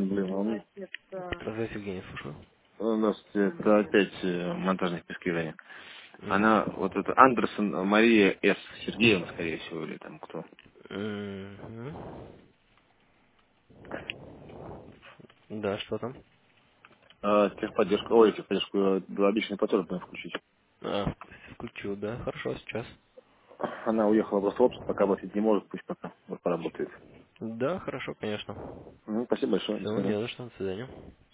Блин, Здравствуйте, Евгений, слушаю. у нас это опять монтажных пескиваний. Она, Угу. вот это Андерсон Мария С. Сергеевна, скорее всего, или там кто. Угу. Да, что там? Техподдержка, ой, техподдержку, обычный платеж будем включить. А, включил, да, хорошо, сейчас. Она уехала просто в отпуск, пока платить не может, пусть пока вот поработает. Да, хорошо, конечно. Ну, спасибо большое, до Все, свидания. не за что, до свидания.